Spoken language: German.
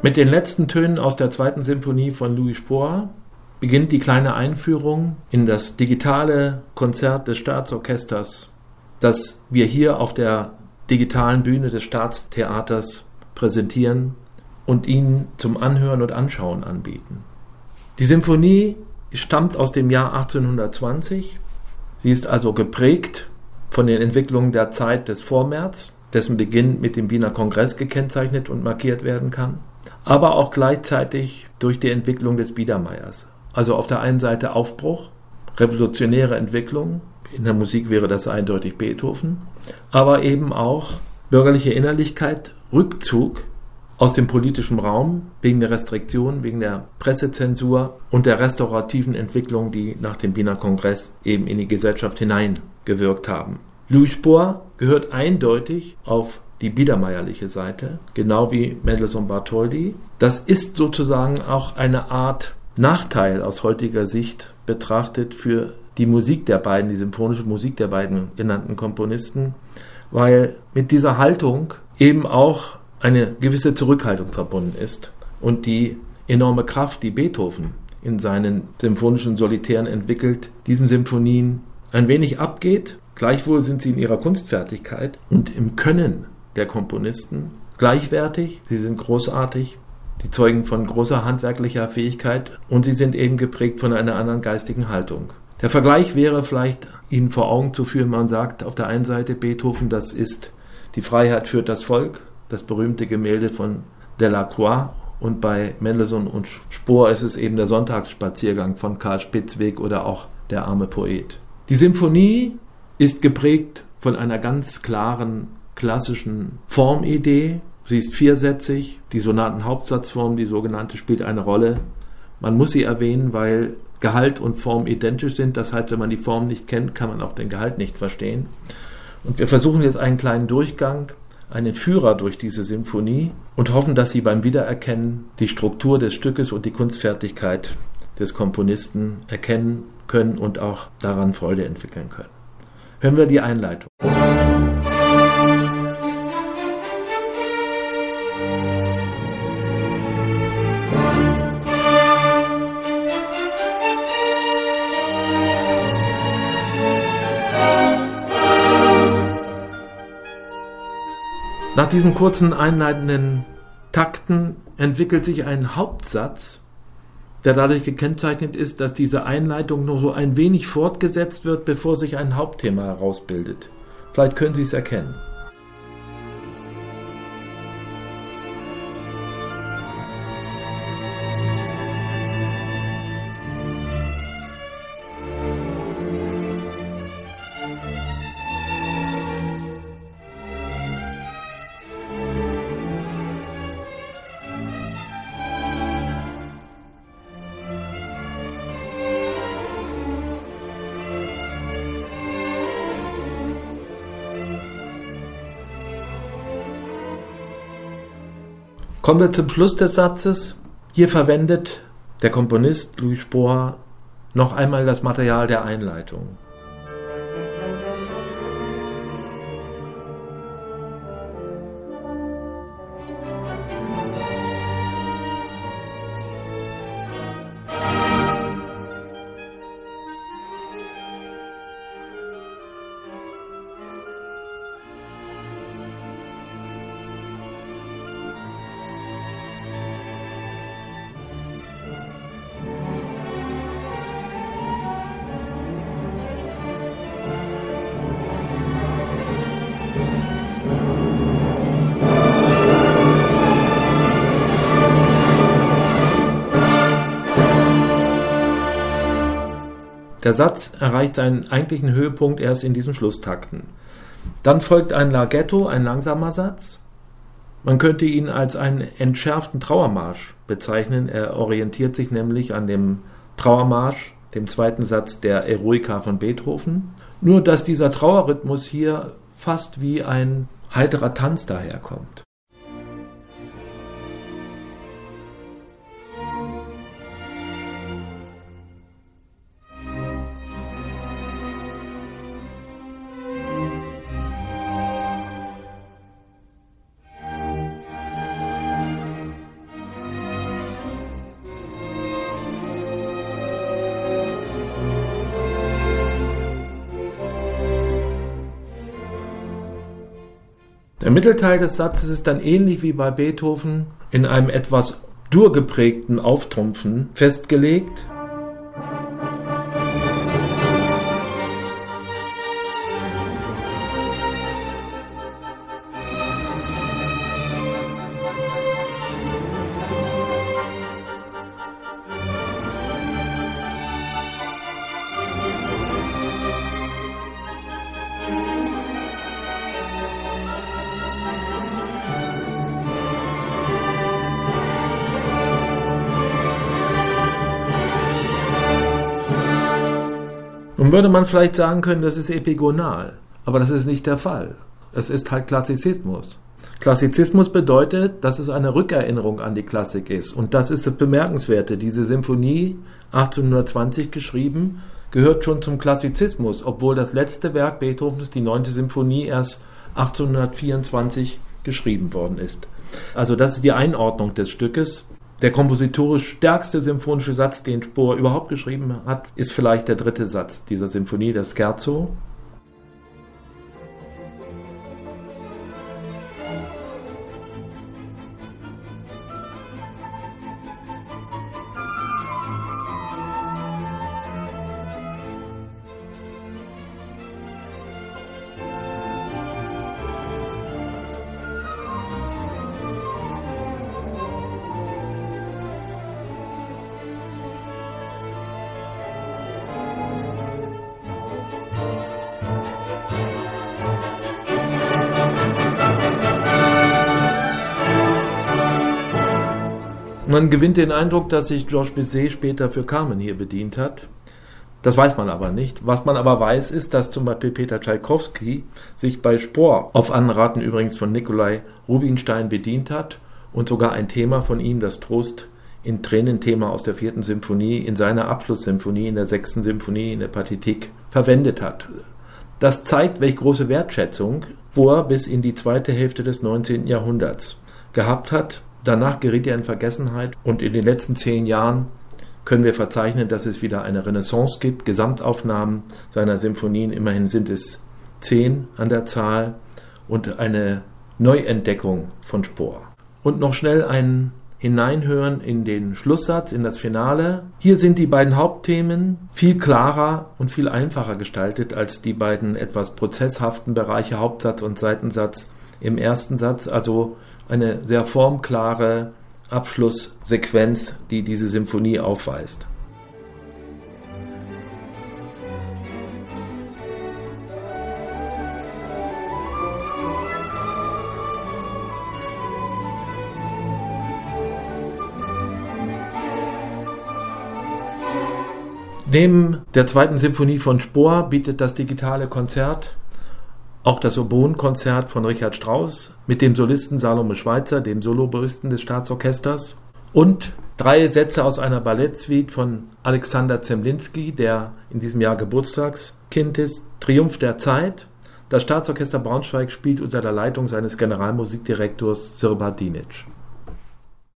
Mit den letzten Tönen aus der 2. Symphonie von Louis Spohr beginnt die kleine Einführung in das digitale Konzert des Staatsorchesters, das wir hier auf der digitalen Bühne des Staatstheaters präsentieren und Ihnen zum Anhören und Anschauen anbieten. Die Symphonie stammt aus dem Jahr 1820. Sie ist also geprägt von den Entwicklungen der Zeit des Vormärz, dessen Beginn mit dem Wiener Kongress gekennzeichnet und markiert werden kann, aber auch gleichzeitig durch die Entwicklung des Biedermeiers. Also auf der einen Seite Aufbruch, revolutionäre Entwicklung, in der Musik wäre das eindeutig Beethoven, aber eben auch bürgerliche Innerlichkeit, Rückzug aus dem politischen Raum wegen der Restriktionen, wegen der Pressezensur und der restaurativen Entwicklung, die nach dem Wiener Kongress eben in die Gesellschaft hineingewirkt haben. Louis Spohr gehört eindeutig auf die biedermeierliche Seite, genau wie Mendelssohn-Bartholdy. Das ist sozusagen auch eine Art Nachteil aus heutiger Sicht betrachtet für die Musik der beiden, die symphonische Musik der beiden genannten Komponisten, weil mit dieser Haltung eben auch eine gewisse Zurückhaltung verbunden ist und die enorme Kraft, die Beethoven in seinen symphonischen Solitären entwickelt, diesen Symphonien ein wenig abgeht. Gleichwohl sind sie in ihrer Kunstfertigkeit und im Können der Komponisten gleichwertig. Sie sind großartig, die zeugen von großer handwerklicher Fähigkeit und sie sind eben geprägt von einer anderen geistigen Haltung. Der Vergleich wäre vielleicht, Ihnen vor Augen zu führen, man sagt auf der einen Seite Beethoven, das ist die Freiheit führt das Volk, das berühmte Gemälde von Delacroix, und bei Mendelssohn und Spohr ist es eben der Sonntagsspaziergang von Karl Spitzweg oder auch der arme Poet. Die Symphonie ist geprägt von einer ganz klaren klassischen Formidee. Sie ist viersätzig, die Sonatenhauptsatzform, die sogenannte, spielt eine Rolle. Man muss sie erwähnen, weil Gehalt und Form identisch sind. Das heißt, wenn man die Form nicht kennt, kann man auch den Gehalt nicht verstehen. Und wir versuchen jetzt einen kleinen Durchgang, einen Führer durch diese Symphonie und hoffen, dass Sie beim Wiedererkennen die Struktur des Stückes und die Kunstfertigkeit des Komponisten erkennen können und auch daran Freude entwickeln können. Hören wir die Einleitung. Nach diesen kurzen einleitenden Takten entwickelt sich ein Hauptsatz, der dadurch gekennzeichnet ist, dass diese Einleitung nur so ein wenig fortgesetzt wird, bevor sich ein Hauptthema herausbildet. Vielleicht können Sie es erkennen. Kommen wir zum Schluss des Satzes. Hier verwendet der Komponist Louis Spohr noch einmal das Material der Einleitung. Der Satz erreicht seinen eigentlichen Höhepunkt erst in diesen Schlusstakten. Dann folgt ein Larghetto, ein langsamer Satz. Man könnte ihn als einen entschärften Trauermarsch bezeichnen. Er orientiert sich nämlich an dem Trauermarsch, dem zweiten Satz der Eroica von Beethoven. Nur, dass dieser Trauerrhythmus hier fast wie ein heiterer Tanz daherkommt. Der Mittelteil des Satzes ist dann ähnlich wie bei Beethoven in einem etwas durgeprägten Auftrumpfen festgelegt. Nun würde man vielleicht sagen können, das ist epigonal, aber das ist nicht der Fall. Es ist halt Klassizismus. Klassizismus bedeutet, dass es eine Rückerinnerung an die Klassik ist. Und das ist das Bemerkenswerte. Diese Symphonie, 1820 geschrieben, gehört schon zum Klassizismus, obwohl das letzte Werk Beethovens, die 9. Symphonie, erst 1824 geschrieben worden ist. Also das ist die Einordnung des Stückes. Der kompositorisch stärkste symphonische Satz, den Spohr überhaupt geschrieben hat, ist vielleicht der 3. Satz dieser Symphonie, der Scherzo. Man gewinnt den Eindruck, dass sich Georges Bizet später für Carmen hier bedient hat. Das weiß man aber nicht. Was man aber weiß, ist, dass zum Beispiel Peter Tschaikowski sich bei Spohr, auf Anraten übrigens von Nikolai Rubinstein, bedient hat und sogar ein Thema von ihm, das Trost in Tränen-Thema aus der 4. Symphonie, in seiner Abschlusssymphonie, in der 6. Symphonie, in der Partitik, verwendet hat. Das zeigt, welche große Wertschätzung Spohr bis in die zweite Hälfte des 19. Jahrhunderts gehabt hat. Danach geriet er in Vergessenheit und in den letzten 10 Jahren können wir verzeichnen, dass es wieder eine Renaissance gibt. Gesamtaufnahmen seiner Symphonien, immerhin sind es 10 an der Zahl, und eine Neuentdeckung von Spohr. Und noch schnell ein Hineinhören in den Schlusssatz, in das Finale. Hier sind die beiden Hauptthemen viel klarer und viel einfacher gestaltet als die beiden etwas prozesshaften Bereiche Hauptsatz und Seitensatz im ersten Satz, also eine sehr formklare Abschlusssequenz, die diese Symphonie aufweist. Neben der 2. Symphonie von Spohr bietet das digitale Konzert auch das Oboenkonzert von Richard Strauss mit dem Solisten Salome Schweitzer, dem Soloboristen des Staatsorchesters, und 3 Sätze aus einer Ballettsuite von Alexander Zemlinsky, der in diesem Jahr Geburtstagskind ist, Triumph der Zeit. Das Staatsorchester Braunschweig spielt unter der Leitung seines Generalmusikdirektors Sir Bardinic.